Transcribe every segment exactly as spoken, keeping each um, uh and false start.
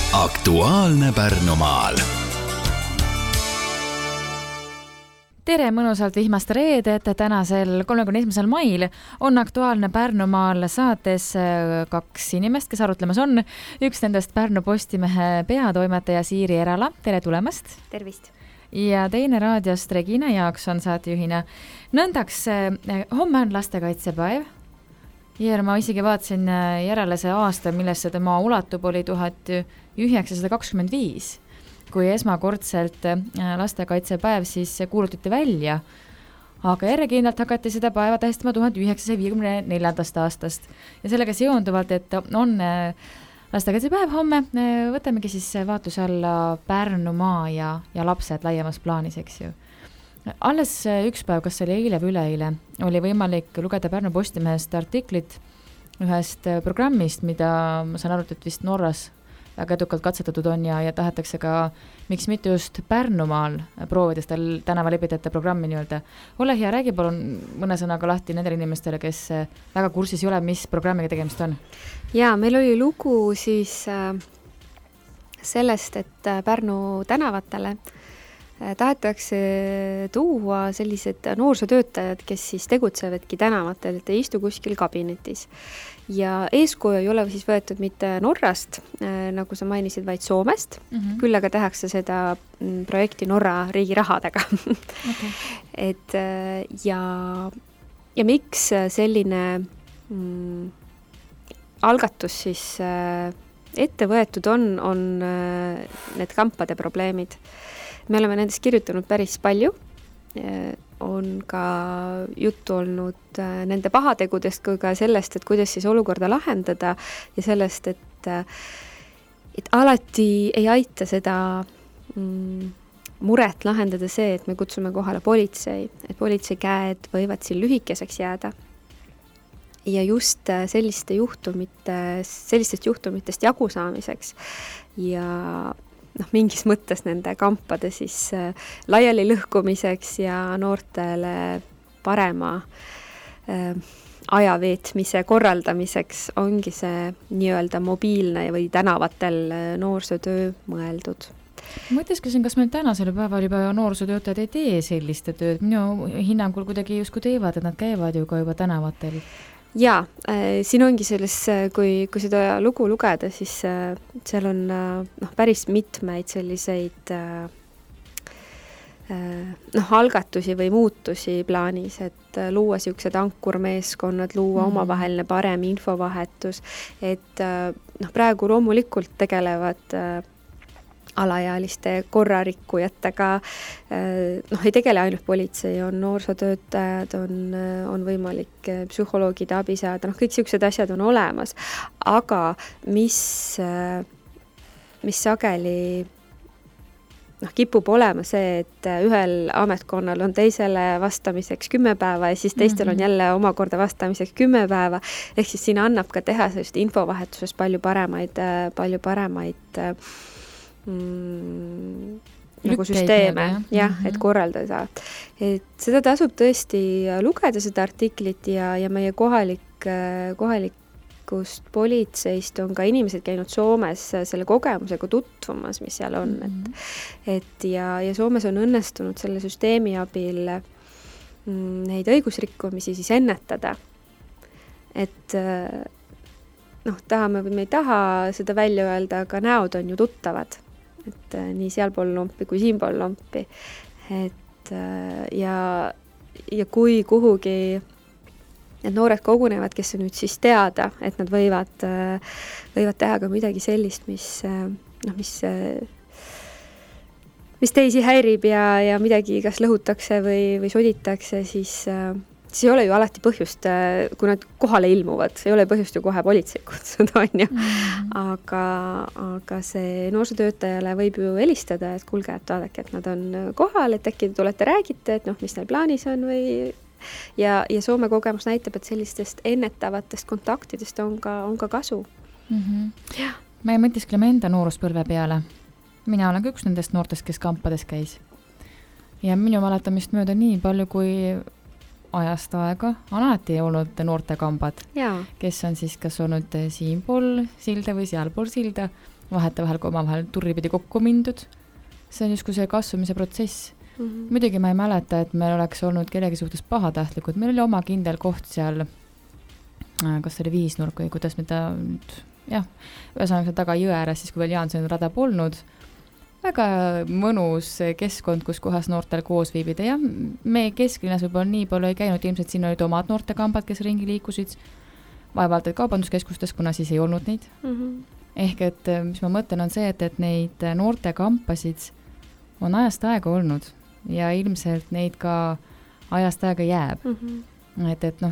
Aktuaalne Pärnumaal. Tere mõnusalt vihmast reedet. Tänasel kolmekümne esimesel mail on Aktuaalne Pärnumaal saates kaks inimest, kes arutlemas on. Üks nendest Pärnu Postimehe peatoimetaja Siiri Erala. Tere tulemast. Tervist. Ja teine raadiost Regina Jaakson saatejuhina. Nõndaks, homme on lastekaitsepäev. Ja ma isegi vaatasin järele see aasta, millesse tema ulatub, oli tuhat üheksasada kakskümmend viis. Kui esmakordselt lastekaitsepäev siis kuulutati välja, aga järjekindlalt hakati seda päeva tähistama tuhat üheksasaja viiekümne neljandast aastast. Ja sellega seonduvalt, et on lastekaitsepäev homme, võtamegi siis vaatluse alla Pärnumaa ja, ja lapsed laiemas plaanis, eks ju. Alles üks päev, kas oli eile või üleeile, oli võimalik lugeda Pärnu Postimehest artiklit ühest programmist, mida ma saan aru, et vist Norras väga edukalt katsetatud on ja, ja tahetakse ka, miks mitte just Pärnumaal proovides tal tänavalepitajate programmi nii-öelda. Ole hea, räägi palun mõne sõnaga lahti nendele inimestele, kes väga kursis ei ole, mis programmiga tegemist on. Jaa, meil oli lugu siis sellest, et Pärnu tänavatele tahetakse tuua sellised noorsootöötajad, kes siis tegutsevadki tänavatel, et ei istu kuskil kabinetis. Ja eeskuju ei ole siis võetud mitte Norrast, nagu sa mainisid, vaid Soomest. Mm-hmm. Küll aga tehakse seda projekti Norra riigi rahadega. Okay. Et, ja, ja miks selline mm, algatus siis ette võetud on, on need kampade probleemid. Me oleme nendest kirjutanud päris palju. On ka juttu olnud nende pahategudest kui ka sellest, et kuidas siis olukorda lahendada ja sellest, et, et alati ei aita seda mm, muret lahendada see, et me kutsume kohale politsei, et politsei käed võivad siin lühikeseks jääda. Ja just selliste juhtumite, sellistest juhtumitest jagu saamiseks ja noh, mingis mõttes nende kampade siis äh, laiali lõhkumiseks ja noortele parema äh, ajaveetmise korraldamiseks ongi see nii-öelda mobiilne või tänavatel noorsootöö mõeldud. Mõttes küsin, kas meil tänasel päeval juba noorsootöötajad ei tee selliste tööd? Minu hinnangul kuidagi justkui teevad, et nad käivad ju ka juba tänavatel. Jaa, äh, siin ongi selles, kui, kui seda lugu lugeda, siis äh, seal on äh, noh, päris mitmeid selliseid äh, noh, algatusi või muutusi plaanis, et äh, luua siuksed ankurmeeskonnad, luua mm. omavaheline parem infovahetus, et äh, noh, praegu loomulikult tegelevad äh, alaealiste korrarikkujatega, noh, ei tegele ainult politsei, on noorsootöötajad, on, on võimalik psühholoogide abi saada, noh, kõik siuksed asjad on olemas, aga mis, mis sageli noh, kipub olema see, et ühel ametkonnal on teisele vastamiseks kümme päeva ja siis teistel on jälle omakorda vastamiseks kümme päeva, ehk siis siin annab ka teha sellist infovahetuses palju paremaid, palju paremaid Mm, nagu süsteeme, jah, mm-hmm. et korraldada. Et seda tasub tõesti lugeda seda artiklit ja, ja meie kohalik, kohalikust politseist on ka inimesed käinud Soomes selle kogemusega tutvumas, mis seal on. Mm-hmm. Et, et ja, ja Soomes on õnnestunud selle süsteemi abil mm, neid õigusrikkumisi siis ennetada. Et noh, tahame või me ei taha seda välja öelda, aga näod on ju tuttavad. Et nii sealpool lompi kui siinpool lompi. Et ja, ja kui kuhugi need noored kogunevad, kes on nüüd siis teada, et nad võivad, võivad teha ka midagi sellist, mis, noh, mis, mis teisi häirib ja, ja midagi kas lõhutakse või, või soditakse, siis siis ei ole ju alati põhjust, kui nad kohale ilmuvad, ei ole põhjust ju kohe politsei kutsuda, on ju. Mm-hmm. Aga, aga see noorsootöötajale võib ju helistada, et kuulge, et vaadake, et nad on kohal, et äkki tulete räägite, et noh, mis neil plaanis on või ja, ja Soome kogemus näitab, et sellistest ennetavatest kontaktidest on ka, on ka kasu. Mm-hmm. Ja. Ma ei mõtiskleme enda nooruspõlve peale. Mina olen ka üks nendest noortest, kes kampades käis. Ja minu mäletamist mööda nii palju, kui ajast aega on alati olnud noortekambad, kes on siis kas olnud siinpool silda või sealpool silda vahetevahel ka omavahel turripidi kokku mindud. See on justkui see kasvamise protsess. Mm -hmm. Muidugi ma ei mäleta, et meil oleks olnud kellegi suhtes pahatahtlikud. Meil oli oma kindel koht seal, kas oli Viisnurk või kuidas me ta nüüd, jah, ühesõnaga taga jõe ääres, siis kui veel Jaansoni rada polnud. Väga mõnus keskkond, kus kohas noortel koos viibida. Ja me kesklinnas võib-olla nii palju ei käinud, ilmselt siin olid omad noortekambad, kes ringi liikusid. Vaevalt, et kaubanduskeskustes, kuna siis ei olnud neid. Mm -hmm. Ehk et mis ma mõtlen on see, et, et neid noortekampasid on ajast aega olnud ja ilmselt neid ka ajast aega jääb. Mm -hmm. Et, et noh.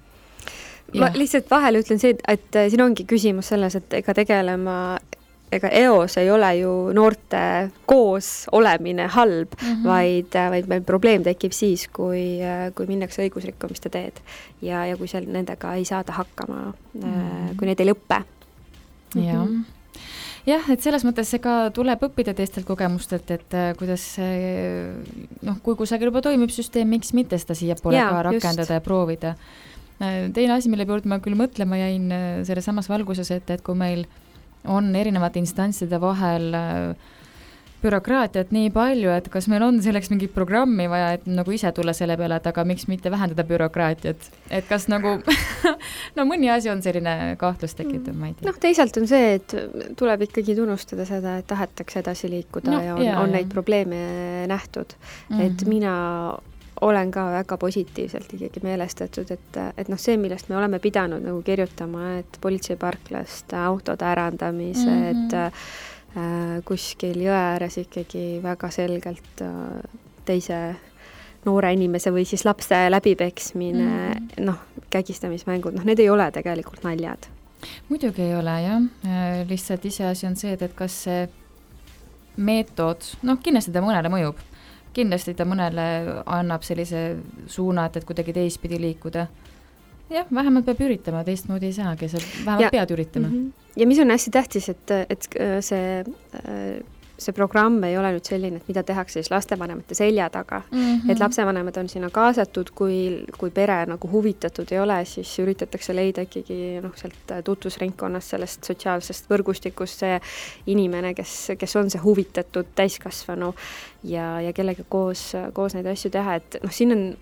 Ma lihtsalt vahel ütlen see, et siin ongi küsimus selles, et ega tegelema, ega eos ei ole ju noorte koos olemine halb, mm -hmm. vaid, vaid meil probleem tekib siis, kui, kui minnakse õigusrikkumiste teed ja, ja kui seal nendega ei saada hakkama, mm -hmm. kui need ei lõppe. Jah. Jah, et selles mõttes see ka tuleb õppida teistelt kogemustelt, et kuidas noh, kui kusagil juba toimib süsteem, miks mitte seda siia pole ja, ka rakendada just. Ja proovida. Teine asi, mille juurde ma küll mõtlema jäin selle samas valguses, et, et kui meil on erinevate instantside vahel bürokraatiat nii palju, et kas meil on selleks mingit programmi vaja, et nagu ise tulla selle peale, et aga miks mitte vähendada bürokraatiat, et kas nagu no mõni asi on selline kahtlus tekitav, ma ei tea. Noh, teisalt on see, et tuleb ikkagi tunnustada seda, et tahetakse edasi liikuda no, ja on, ja, on ja. neid probleeme nähtud, mm -hmm. et mina olen ka väga positiivselt ikkagi meelestatud, et, et noh, see, millest me oleme pidanud nagu kirjutama, et politseiparklast autode ärandamised, mm -hmm. äh, kuskil jõe ääres ikkagi väga selgelt äh, teise noore inimese või siis lapse läbipeksmine, mm -hmm. noh, kägistamismängud, noh, need ei ole tegelikult naljad. Muidugi ei ole, jah. Lihtsalt iseasi on see, et, et kas see meetod, noh, kindlasti ta mõnele mõjub. Kindlasti ta mõnele annab sellise suuna, et, et kuidagi teistpidi liikuda. Jah, vähemalt peab üritama, teistmoodi ei saagi, sa vähemalt ja, pead üritama. Mm -hmm. Ja mis on hästi tähtis, et, et see, see programm ei ole nüüd selline, et mida tehakse siis lastevanemate selja taga. Mm -hmm. Et lapsevanemad on sinna kaasatud, kui, kui pere nagu huvitatud ei ole, siis üritatakse leida ikkagi noh, sealt tutvusringkonnast, sellest sotsiaalsest võrgustikust see inimene, kes, kes on see huvitatud täiskasvanu ja, ja kellega koos, koos neid asju teha, et noh, siin on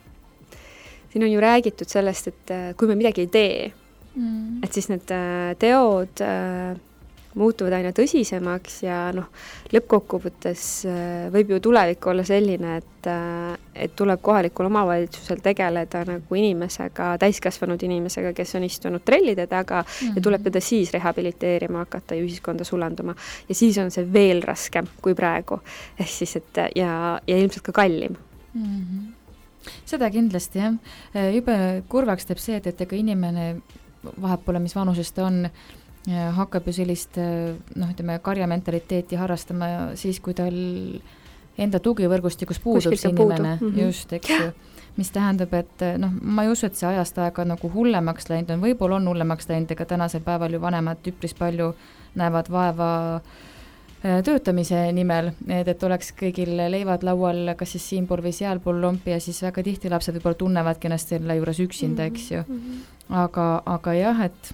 siin on ju räägitud sellest, et kui me midagi ei tee, mm. et siis need teod muutuvad aina tõsisemaks ja noh, lõppkokkuvõttes võib ju tulevik olla selline, et, et tuleb kohalikul omavalitsusel tegeleda nagu inimesega, täiskasvanud inimesega, kes on istunud trellide taga mm-hmm. ja tuleb teda siis rehabiliteerima hakata ja ühiskonda sulanduma. Ja siis on see veel raskem kui praegu. Ehk siis, et ja, ja ilmselt ka kallim. Mm-hmm. Seda kindlasti, jah. Jube kurvaks teeb see, et, et ega inimene vahet pole, mis vanusest ta on, hakkab ju sellist, noh, ütleme, karjamentaliteeti harrastama siis, kui tal enda tugivõrgustikus puudub see inimene, puudu. mm-hmm. just, eks ju, mis tähendab, et noh, ma ei usu, et see ajast aega nagu hullemaks läinud on, võib-olla on hullemaks läinud, ega tänasel päeval ju vanemad üpris palju näevad vaeva töötamise nimel, et, et oleks kõigil leivad laual, kas siis siinpool või sealpool lompi ja siis väga tihti lapsed võib-olla tunnevadki ennast selle juures üksinda, eks ju. Aga, aga jah, et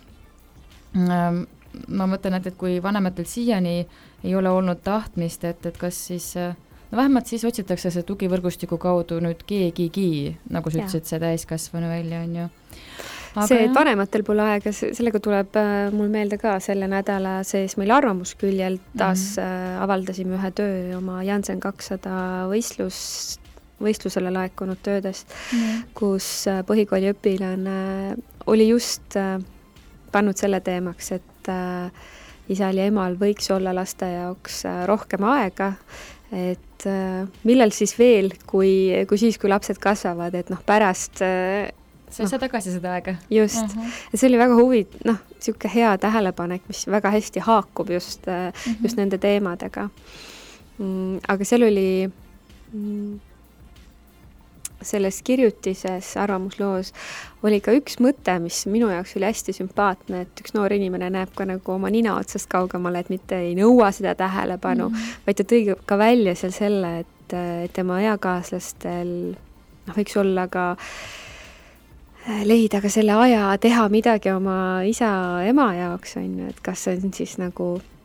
ma mõtlen, et, et kui vanematel siiani ei ole olnud tahtmist, et, et kas siis, no vähemalt siis otsitakse see tugivõrgustiku kaudu nüüd keegigi, nagu sa ütlesid, see täiskasvanu välja on ju. Aga see, et vanematel pole aega, sellega tuleb mul meelde ka selle nädala sees meil arvamusküljel taas mm -hmm. avaldasime ühe töö oma Jansen kakssada võistlus, võistlusele laekunud töödest, mm -hmm. kus põhikooli õpilane oli just pannud selle teemaks, et äh, isal ja emal võiks olla laste jaoks äh, rohkem aega, et äh, millal siis veel, kui, kui siis, kui lapsed kasvavad, et noh, pärast äh, sa ei saa tagasi seda aega. Just. Uh -huh. Ja see oli väga huvi, noh, siuke hea tähelepanek, mis väga hästi haakub just, uh -huh. just nende teemadega. Mm, aga seal oli mm, selles kirjutises, arvamusloos oli ka üks mõte, mis minu jaoks oli hästi sümpaatne, et üks noor inimene näeb ka nagu oma nina otsast kaugemale, et mitte ei nõua seda tähelepanu, mm -hmm. vaid ta tõi ka välja seal selle, et, et tema eakaaslastel noh, võiks olla ka leida ka selle aja teha midagi oma isa, ema jaoks, on ju, et kas see on siis nagu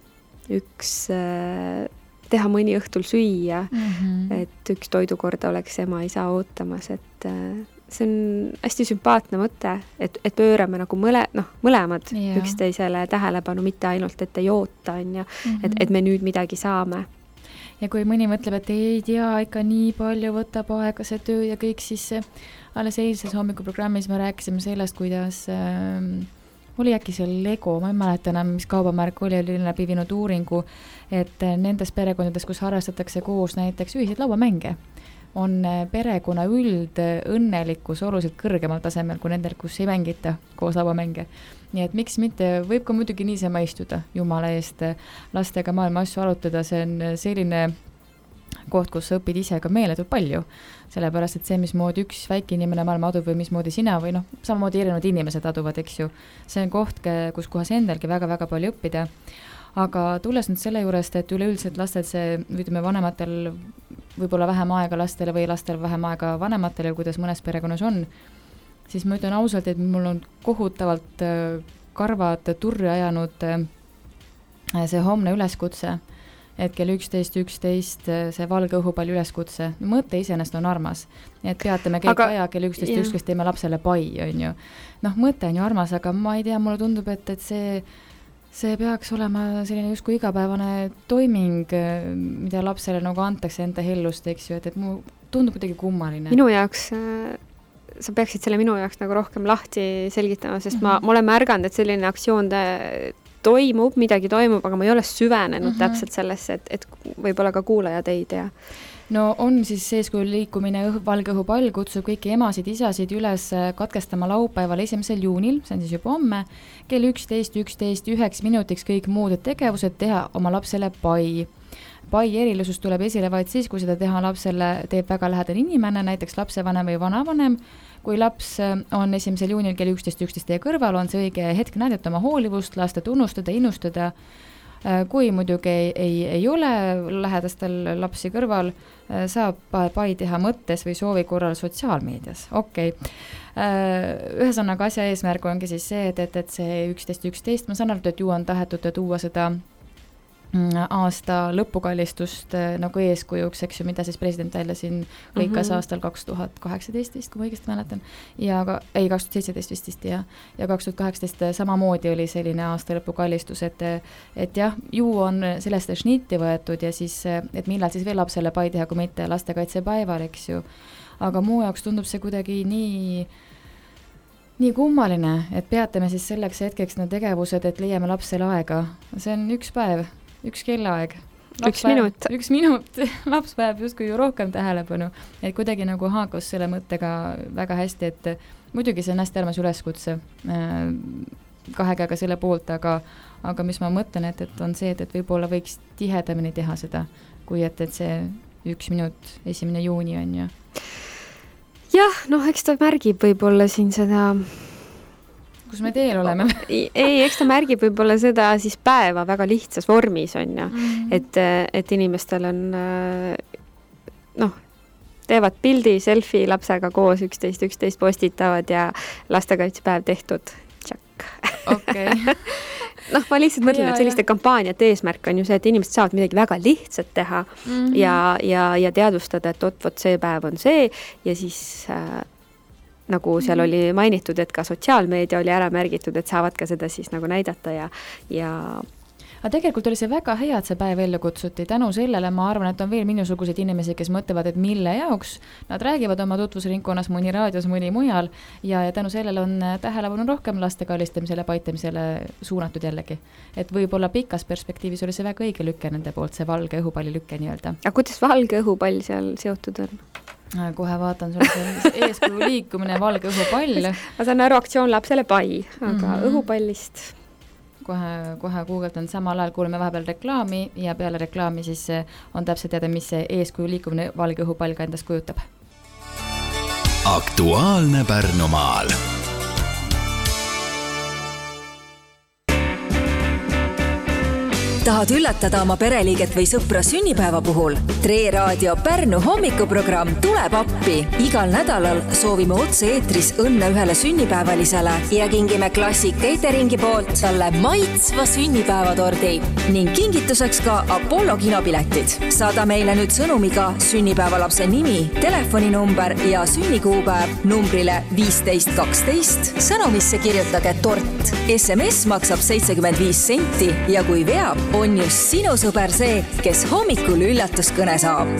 üks teha mõni õhtul süüa, mm-hmm. et üks toidukord oleks ema-isa ootamas, et see on hästi sümpaatne mõte, et, et pöörame nagu mõle, noh, mõlemad yeah. üksteisele tähelepanu, mitte ainult, et ei oota, on ja, mm-hmm. et, et me nüüd midagi saame. Ja kui mõni mõtleb, et ei tea, ikka nii palju võtab aega see töö ja kõik, siis alles eilses hommikuprogrammis me rääkisime sellest, kuidas äh, oli äkki see Lego, ma ei mäleta enam, mis kaubamärk oli, oli läbi viinud uuringu, et nendes perekondades, kus harrastatakse koos näiteks ühiseid lauamänge, on perekonna üld õnnelikkus oluliselt kõrgemal tasemel kui nendel, kus ei mängita koos lauamänge. Nii et miks mitte, võib ka muidugi niisama istuda jumala eest lastega maailma asju arutada, see on selline koht, kus sa õpid ise ka meeletult palju, sellepärast, et see, mismoodi üks väike inimene maailma adub või mismoodi sina või noh, samamoodi erinevad inimesed aduvad, eks ju, see on koht, kus kohas endalgi väga-väga palju õppida. Aga tulles nüüd selle juurest, et üleüldiselt lastel see, ütleme vanematel võib-olla vähem aega lastele või lastel vähem aega vanematele, kuidas mõnes perekonnas on, siis ma ütlen ausalt, et mul on kohutavalt karvad turri ajanud see homne üleskutse, et kell üksteist üksteist see valge õhupalli üleskutse. Mõte iseenesest on armas, et peatame kõik aga, aja kell üksteist üksteist teeme lapsele pai, on ju. Noh, mõte on ju armas, aga ma ei tea, mulle tundub, et, et see see peaks olema selline justkui igapäevane toiming, mida lapsele nagu antakse enda hellust, eks ju, et, et mu tundub kuidagi kummaline. Minu jaoks, sa peaksid selle minu jaoks nagu rohkem lahti selgitama, sest mm-hmm. ma, ma olen märganud, et selline aktsioon toimub, midagi toimub, aga ma ei ole süvenenud mm-hmm. täpselt sellesse, et, et võib-olla ka kuulajad ei tea. No on siis eeskuju liikumine õh, valge õhupall kutsub kõiki emasid, isasid üles katkestama laupäeval esimesel juunil, see on siis juba homme, kell üksteist üksteist üheks minutiks kõik muud tegevused teha oma lapsele pai. Pai erilisus tuleb esile vaid siis, kui seda teha lapsele teeb väga lähedane inimene, näiteks lapsevanem või vanavanem. Kui laps on esimesel juunil kell üksteist üksteist teie kõrval, on see õige hetk näidata oma hoolivust, lasta tunnustada, innustada. Kui muidugi ei, ei, ei ole lähedastel lapsi kõrval, saab pai teha mõttes või soovi korral sotsiaalmeedias. Okei. Okay. Ühesõnaga asja eesmärk ongi siis see, et, et, et see üksteist üksteist, ma saan aru, et ju on tahetud tuua seda aasta lõpukallistust nagu eeskujuks, eks ju, mida siis president välja siin lõikas mm-hmm. aastal kaks tuhat kaheksateist, kui ma õigesti mäletan, ja ka, ei, kaks tuhat seitseteist vist ja, ja kaks tuhat kaheksateist samamoodi oli selline aasta lõpukallistus, et, et jah, ju on sellest šnitti võetud ja siis, et millal siis veel lapsele pai teha, kui mitte lastekaitsepäeval, eks ju, aga muu jaoks tundub see kuidagi nii nii kummaline, et peatame siis selleks hetkeks need tegevused, et leiame lapsele aega, see on üks päev, üks kellaaeg. Üks minut. Üks minut. Laps vajab justkui ju rohkem tähelepanu. Et kuidagi nagu haakus selle mõttega väga hästi, et muidugi see on hästi armas üleskutse kahe käega selle poolt, aga, aga mis ma mõtlen, et, et on see, et, et võib-olla võiks tihedamini teha seda, kui et, et see üks minut, esimene juuni on ju. Jah, noh, eks ta märgib võib-olla siin seda kus me teel oleme. ei, eks ta märgib võib-olla seda siis päeva väga lihtsas vormis on ju, mm-hmm. et, et inimestel on noh, teevad pildi, selfie lapsega koos üksteist üksteist postitavad ja lastekaitsepäev tehtud. Tšak. Okei. noh, ma lihtsalt mõtlen, et selliste kampaaniate eesmärk on ju see, et inimesed saavad midagi väga lihtsat teha mm-hmm. ja, ja, ja teadvustada, et ot, vot see päev on see ja siis äh, nagu seal oli mainitud, et ka sotsiaalmeedia oli ära märgitud, et saavad ka seda siis nagu näidata ja, ja aga tegelikult oli see väga hea, et see päev ellu kutsuti. Tänu sellele ma arvan, et on veel minusuguseid inimesi, kes mõtlevad, et mille jaoks nad räägivad oma tutvusringkonnas, mõni raadios, mõni mujal ja, ja tänu sellele on tähelepanu rohkem laste kallistamisele, paitamisele suunatud jällegi. Et võib-olla pikas perspektiivis oli see väga õige lükke nende poolt, see valge õhupalli lükke nii-öelda. Aga kuidas valge õhupall seal seotud on? Kohe vaatan sulle see eeskuju liikumine, valge õhupall. Ma saan aru, aktsioon lapsele pai, aga mm-hmm. õhupallist kohe, kohe Googletan samal ajal, kuuleme vahepeal reklaami ja peale reklaami siis on täpselt teada, mis see eeskuju liikumine valge õhupall ka endast kujutab. Aktuaalne Pärnumaal. Tahad üllatada oma pereliiget või sõpra sünnipäeva puhul? Tre Raadio Pärnu hommikuprogramm tuleb appi. Igal nädalal soovime otse-eetris õnne ühele sünnipäevalisele ja kingime Classic Cateringi poolt talle maitsva sünnipäevatordi ning kingituseks ka Apollo kinopiletid. Saada meile nüüd sõnumiga sünnipäevalapse nimi, telefoninumber ja sünnikuupäev numbrile viisteist kaksteist. Sõnumisse kirjutage tort. S M S maksab seitsekümmend viis senti ja kui veab, on just sinu sõber see, kes hommikul üllatuskõne saab.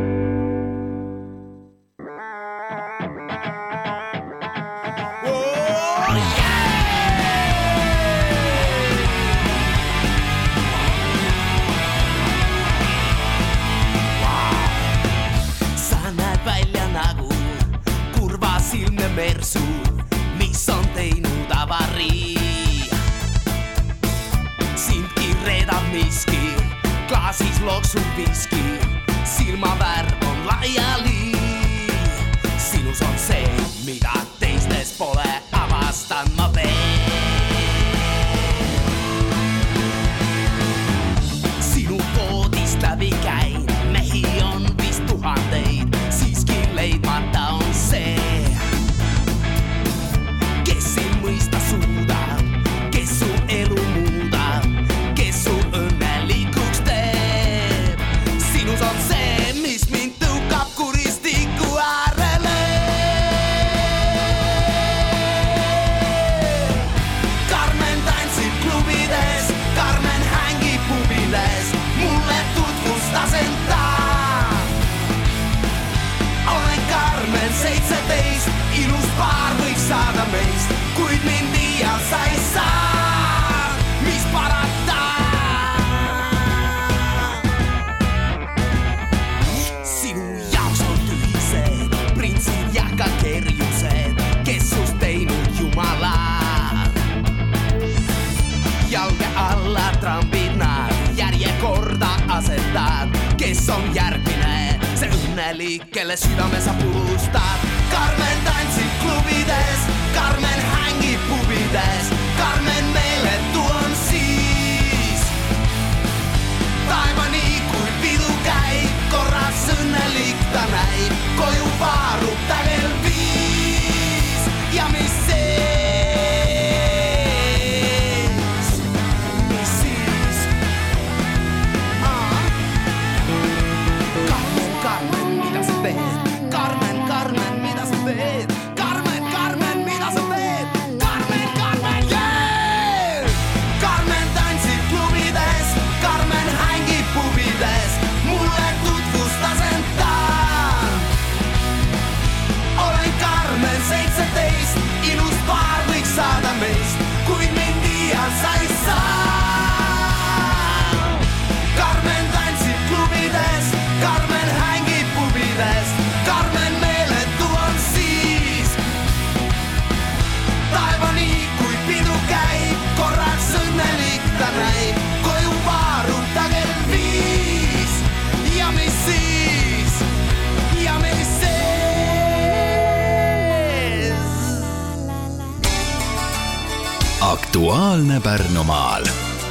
Sa näed välja nagu kurvasilmne mersu, mis on teinud avarii. Miski, klaasis loksub viski, silmavärv on laiali. Sinus on see, mida teistes pole, avastan ma veel. Sinu koodist läbi käin, mehi on vist tuhandeid, siiski leidmata on see, kes ei mõista suudab, kes su elu muudab, kes su õnnelikuks teeb. Sinus on see, mis mind tõukab kuristiku äärele. Carmen tantsib klubides, Carmen hängib pubiles, mulle tutvustasen ta. Olen Carmen seitseteist, ilus paar võiks saada meist, kuid mind iial sa ei saa, mis parata. Kerjused, kes sust teinud jumalad. Jalge alla trambid nad, järjekorda asetad, kes on järgmine, see õnnelik, kelle südame sa purustad. Carmen tantsib klubides, Carmen hängib pubides, Carmen meeletu on siis. Taevani kui pidu käib, korras õnnelik ta näib, koju vaarub ta veel viis. Ja mis sees, mis siis? Ah. Carmen, Carmen, mida sa teed? Carmen, Carmen, mida sa teed? Carmen, Carmen, mida sa teed? Carmen, Carmen, yeah! Carmen tantsib klubides, Carmen hängib pubides, mulle tutvustasen ta. Olen Carmen seitseteist, ilus paar võiks saada meist, kuid mind iial sa ei saa. Carmen tantsib klubides, Carmen hängib pubides, Carmen meeletu on siis. Taevani kui pidu käib, korraks õnnelik ta näib, koju vaarub ta kell viis. Ja mis siis? Ja mis sees? Aktuaalne Pärnumaal.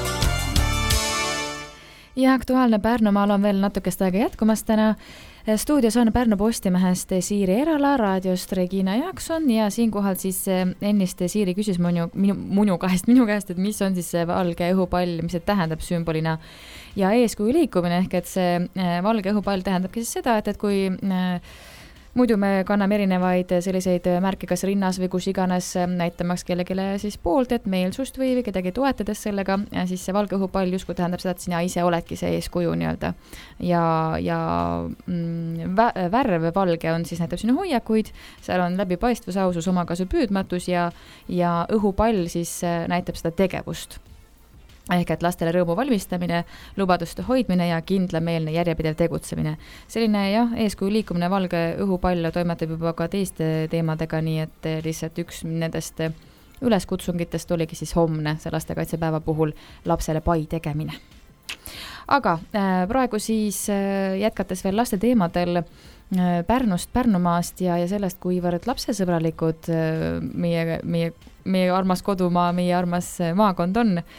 Ja Aktuaalne Pärnumaal on veel natukest aega jätkumas täna. Stuudios on Pärnu Postimehest Siiri Erala, raadiost Regina Jaakson ja siinkohal siis ennist Siiri küsis minu, minu, minu käest, minu käest, et mis on siis see valge õhupall, mis see tähendab sümbolina ja eeskuju liikumine, ehk et see valge õhupall tähendabki siis seda, et, et kui muidu me kanname erinevaid selliseid märke kas rinnas või kus iganes näitamaks kellegile siis poolt, et meelsust või, või kedagi toetades sellega, ja siis see valge õhupall justkui tähendab seda, et sina ise oledki see eeskuju nii-öelda. Ja, ja mm, värv valge on siis näitab sinu hoiakuid, seal on läbipaistvus, ausus, omakasu püüdmatus ja, ja õhupall siis näitab seda tegevust. Ehk et lastele rõõmu valmistamine, lubaduste hoidmine ja kindlameelne järjepidev tegutsemine. Selline jah, eeskuju liikumine valge õhupall toimetab juba ka teiste teemadega, nii et lihtsalt üks nendest üleskutsungitest oligi siis homne, see lastekaitsepäeva puhul lapsele pai tegemine. Aga praegu siis jätkates veel laste teemadel Pärnust, Pärnumaast ja, ja sellest, kuivõrd lapsesõbralikud meie, meie, meie armas kodumaa, meie armas maakond on,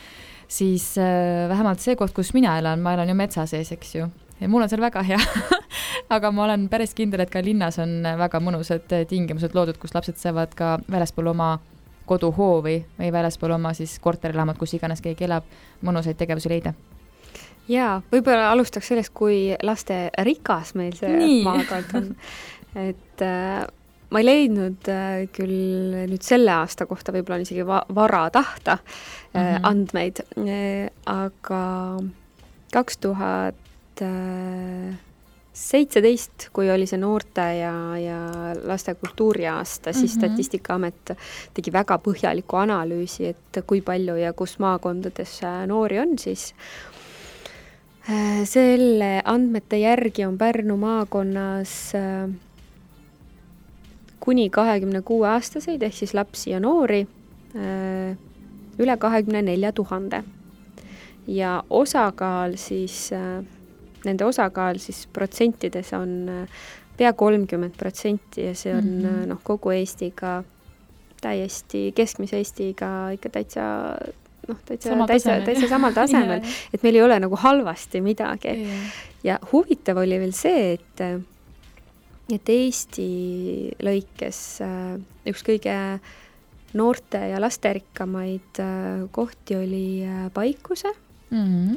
siis äh, vähemalt see koht, kus mina elan, ma elan ju metsa sees, eks ju, ja mul on seal väga hea aga ma olen päris kindel, et ka linnas on väga mõnusad tingimused loodud, kus lapsed saavad ka väljaspool oma koduhoovi või väljaspool oma siis korterilamad, kus iganes keegi elab, mõnusaid tegevusi leida. Jaa, võib-olla alustaks sellest, kui laste rikas meil see Nii. maakond on. Et äh, ma ei leidnud äh, küll nüüd selle aasta kohta, võib-olla on isegi va- vara tahta äh, mm-hmm. andmeid, äh, aga kaks tuhat seitseteist, kui oli see noorte ja, ja laste kultuuriaasta, siis mm-hmm. Statistikaamet tegi väga põhjaliku analüüsi, et kui palju ja kus maakondades noori on, siis selle andmete järgi on Pärnu maakonnas kuni kahekümne kuue aastaseid, ehk siis lapsi ja noori üle kahekümne nelja tuhande. Ja osakaal siis nende osakaal siis protsentides on pea kolmkümmend protsenti ja see on mm-hmm. noh, kogu Eestiga täiesti, keskmise Eestiga ikka täitsa, noh, täitsa, samal täitsa, tasemel, täitsa samal tasemel, et meil ei ole nagu halvasti midagi. Ja, ja huvitav oli veel see, et, et Eesti lõikes üks kõige noorte ja lasterikkamaid kohti oli Paikuse. Mm-hmm.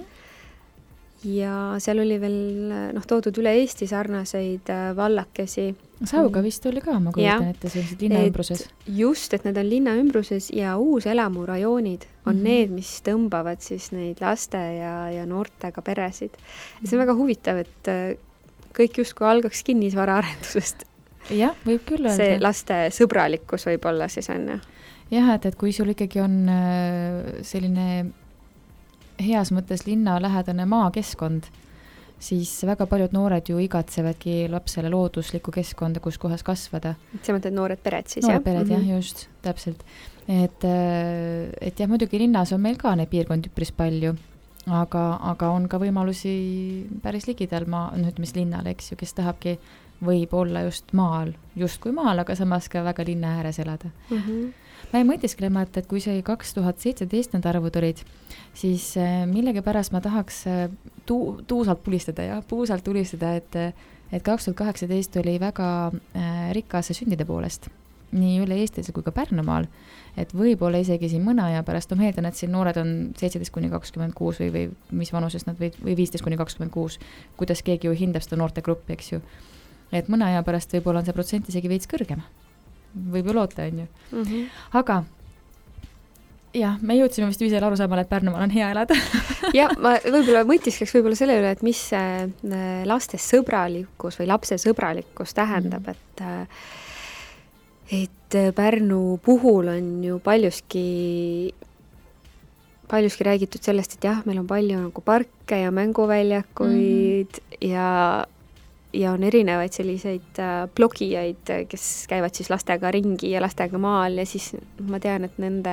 Ja seal oli veel noh, toodud üle Eesti sarnaseid vallakesi. Sauga vist oli ka, ma kujutan ette, sellised linna ümbruses. Just, et need on linna ümbruses ja uus elamurajoonid on mm-hmm. need, mis tõmbavad siis neid laste ja, ja noortega peresid. Ja see on väga huvitav, et kõik justkui algaks kinnisvaraarendusest. Jah, võib küll öelda. See laste sõbralikkus võib olla siis on. Jah, et, et kui sul ikkagi on selline heas mõttes linna lähedane maakeskkond, siis väga paljud noored ju igatsevadki lapsele looduslikku keskkonda, kus kohas kasvada. See mõtled noored pered siis, noored jah? Pered, mm-hmm. jah, just, täpselt. Et, et jah, muidugi linnas on meil ka neid piirkondi üpris palju, aga, aga on ka võimalusi päris ligidal maa, nüüd mis linnal, eks ju, kes tahabki võib olla just maal, just kui maal, aga samas ka väga linna ääres elada. Mm-hmm. Ma ei mõtisklema, et, et kui see kaks tuhat seitseteist need arvud olid, siis millegi pärast ma tahaks tuu, tuusalt pulistada ja puusalt tulistada, et, et kaks tuhat kaheksateist oli väga äh, rikas sündide poolest, nii üle Eestis kui ka Pärnumaal, et võib-olla isegi siin mõne aja pärast, no meeldan, et siin noored on seitseteist kuni kakskümmend kuus või, või mis vanuses nad või, või viisteist kuni kakskümmend kuus, kuidas keegi ju hindab seda noorte gruppi, eks ju. Et mõne aja pärast võib-olla on see protsent isegi veits kõrgem. Võib ju loota, on ju. Mm-hmm. Aga jah, me jõudsime vist ühisel arusaamale, et Pärnumaal on hea elada. ja ma võib-olla mõtiskaks võib-olla selle üle, et mis laste sõbralikkus või lapse sõbralikkus tähendab, et et Pärnu puhul on ju paljuski paljuski räägitud sellest, et jah, meil on palju nagu parke ja mänguväljakuid mm-hmm. ja ja on erinevaid selliseid blogijaid, kes käivad siis lastega ringi ja lastega maal ja siis ma tean, et nende,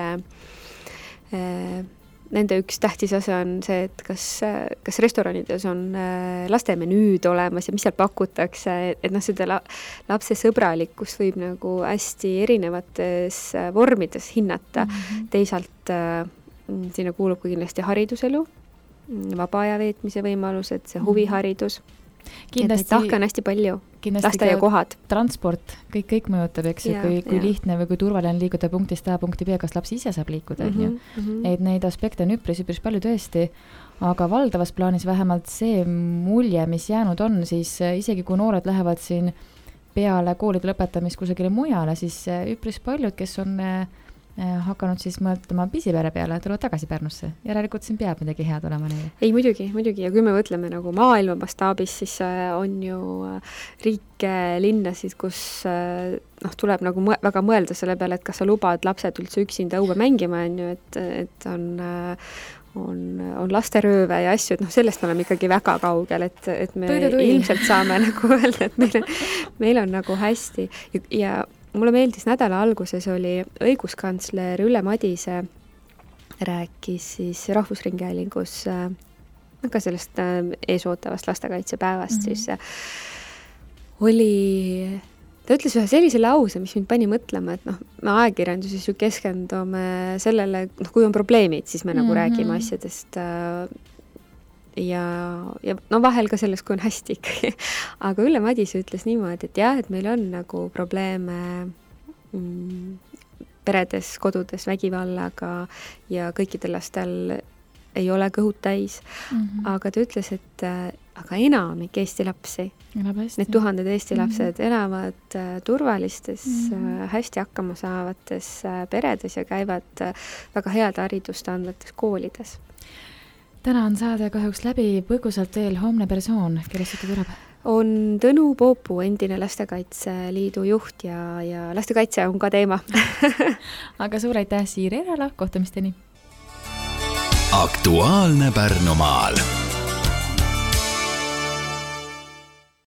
nende üks tähtis osa on see, et kas, kas restoranides on lastemenüüd olemas ja mis seal pakutakse, et noh, seda lapse sõbralikkus võib nagu hästi erinevates vormides hinnata. Mm-hmm. Teisalt sinna kuulub ka kindlasti hariduselu, vaba aja veetmise võimalused, see huviharidus. Kindlasti, et tahke on hästi palju, lasteaia kohad. Transport, kõik, kõik mõjutab, eks ju, kui, kui lihtne või kui turvaline liikuda punktist A punkti B, kas laps ise saab liikuda, mm-hmm, mm-hmm. et neid aspekte on üpris, üpris palju tõesti, aga valdavas plaanis vähemalt see mulje, mis jäänud on, siis isegi kui noored lähevad siin peale koolide lõpetamist kusagile mujale, siis üpris paljud, kes on hakanud siis mõtlema pisipere peale, tulevad tagasi Pärnusse. Järelikult siin peab midagi head olema neile. Ei, muidugi, muidugi. Ja kui me mõtleme nagu maailma mastaabis, siis on ju riike linnasid, kus noh, tuleb nagu mõ- väga mõelda selle peale, et kas sa lubad lapsed üldse üksinda õue mängima, on ju, et, et on, on, on lasterööve ja asju, et noh, sellest me oleme ikkagi väga kaugel, et, et me tui, tui. ilmselt saame nagu öelda, et meil on, meil on nagu hästi ja, ja mulle meeldis nädala alguses oli õiguskantsler Ülle Madise rääkis siis Rahvusringhäälingus ka sellest eesootavast lastekaitsepäevast, mm-hmm. siis oli ta ütles ühe sellise lause, mis mind pani mõtlema, et noh, me ajakirjanduses ju keskendume sellele, noh, kui on probleemid, siis me nagu mm-hmm. räägime asjadest ja, ja no vahel ka sellest, kui on hästi ikkagi. Aga Ülle Madise ütles niimoodi, et jah, et meil on nagu probleeme mm, peredes, kodudes vägivallaga ja kõikidel lastel ei ole kõhud täis, mm-hmm. aga ta ütles, et aga enamik Eesti lapsi, need tuhanded Eesti lapsed mm-hmm. elavad äh, turvalistes mm-hmm. äh, hästi hakkama saavates äh, peredes ja käivad äh, väga head haridust andvates koolides. Täna on saade kahjuks läbi, põgusalt veel homne persoon, kellest jutu tuleb? On Tõnu Poopu, endine Lastekaitse Liidu juht ja, ja lastekaitse on ka teema. Aga suur aitäh Siiri Erala, kohtumisteni! Aktuaalne Pärnumaal.